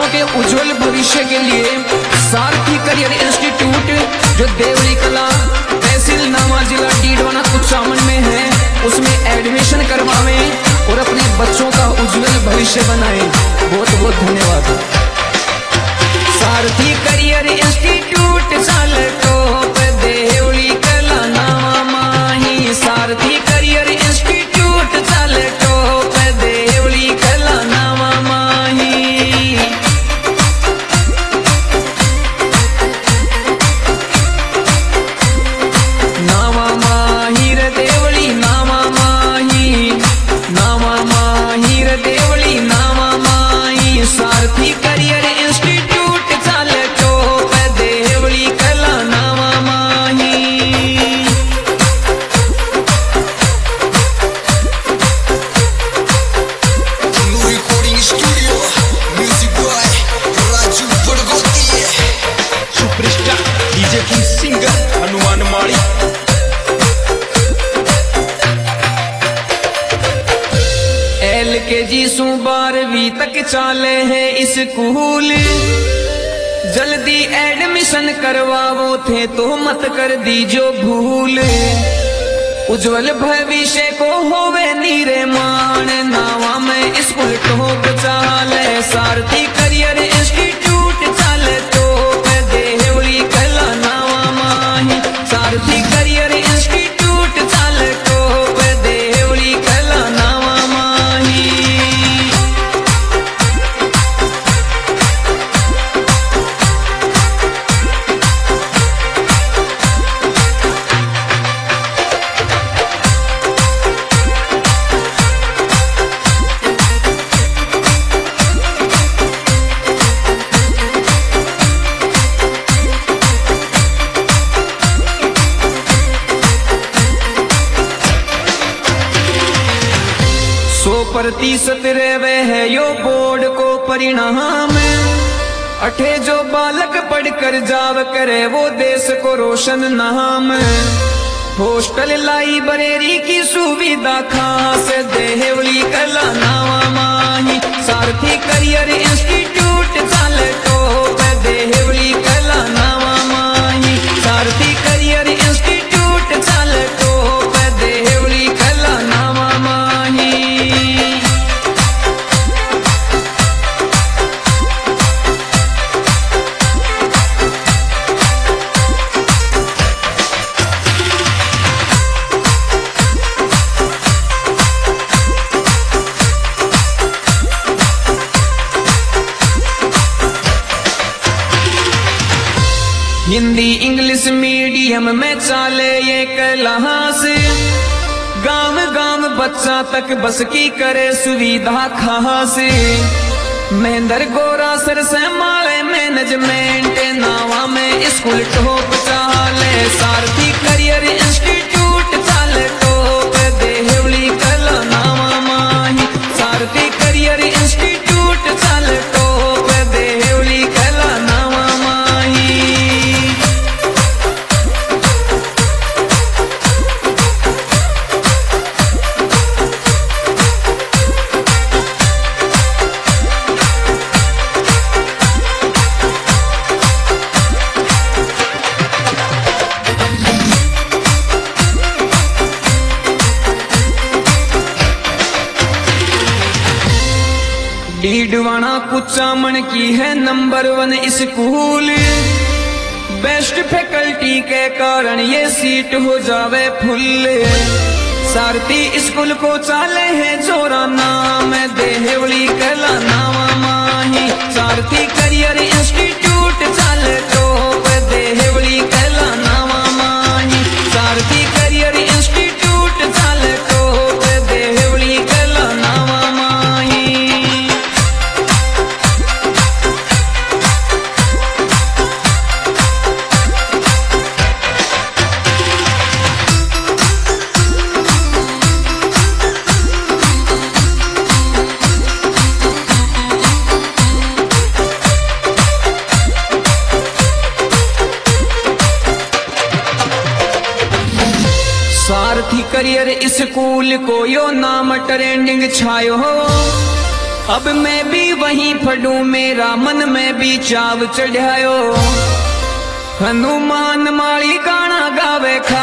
बच्चों के उज्जवल भविष्य के लिए सारथी करियर इंस्टीट्यूट जो देवली कला तहसील नामा जिला डीडवाना कुचामन में है, उसमें एडमिशन करवावे और अपने बच्चों का उज्जवल भविष्य बनाए। बहुत बहुत धन्यवाद। सारथी करियर इंस्टीट्यूट साल टॉप देवली कला नामा माही। सारथी करियर इंस्टीट्यूट साल टॉप देवली कला नामा माही। नामा माही रे देवली नामा माही, नामा माही रे देवली नामा माही। सारथी करियर इंस्टीट्यूट चाल टॉप देवली कला नामा माही। Recording studio music boy Raju Badgoti, superstar DJ की सिंगर हनुमान माड़ी। LKG सु 12वीं तक चाले है स्कूल, जल्दी एडमिशन करवाओ थे तो मत कर दीजो भूल। उज्जवल भविष्य को होवे निर्माण नावा में स्कूल टॉप चाले। सारथी करियर इंस्टीट्यूट चाले टॉप देवली कला नावा माही। सारथी करियर इंस्टीट्यूट चाले टॉप देवली कला नावा माही। %% रेवे है यो बोर्ड को परिणाम। अठे जो बालक पढ़कर जाव करे वो देश को रोशन नाम। हॉस्टल लाइब्रेरी की सुविधा खास देवली कला नावा माही। सारथी करियर इंस्टीट्यूट चाल टॉप देवली कला नावा माही। सारथी करियर इंस्टीट्यूट चाल टॉप देवली कला नावा माही। हिंदी इंग्लिश मीडियम में चाले ये क्लास। गांव गांव बच्चा तक बस की करे सुविधा खास। महेंद्र गोरा सर से माले मैनेजमेंट नावा में स्कूल टॉप चाले। सारथी करियर इंस्टीट्यूट चाले टॉप देवली कला नावा माही। सारथी करियर इंस्टीट्यूट चाले टॉप देवली कला नावा माही। डीडवाना कुचामन की है नंबर 1 स्कूल। बेस्ट फैकल्टी के कारण ये सीट हो जावे फुल। सारथी स्कूल को चाले है जोरा नाम देवली कला नावा माही। सारथी करियर इंस्टीट्यूट चाले टॉप देवली कला नावा माही। सारथी करियर इंस्टीट्यूट चाले टॉप देवली कला नावा माही। सारथी करियर स्कूल को यो नाम ट्रेंडिंग छायो हो। अब मैं भी वहीं फड़ूं, मेरा मन में भी चाव चढ़ायो। हनुमान माली गाना गावे खा